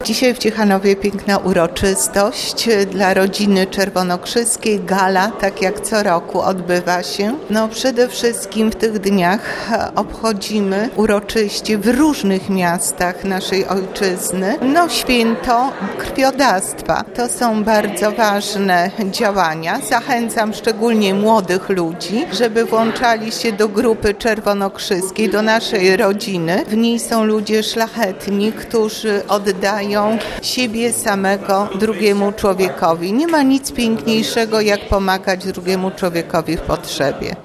Dzisiaj w Ciechanowie piękna uroczystość dla rodziny czerwonokrzyskiej. Gala, tak jak co roku, odbywa się. Przede wszystkim w tych dniach obchodzimy uroczyście w różnych miastach naszej ojczyzny święto krwiodawstwa. To są bardzo ważne działania. Zachęcam szczególnie młodych ludzi, żeby włączali się do grupy czerwonokrzyskiej, do naszej rodziny. W niej są ludzie szlachetni, którzy oddają siebie samego drugiemu człowiekowi. Nie ma nic piękniejszego, jak pomagać drugiemu człowiekowi w potrzebie.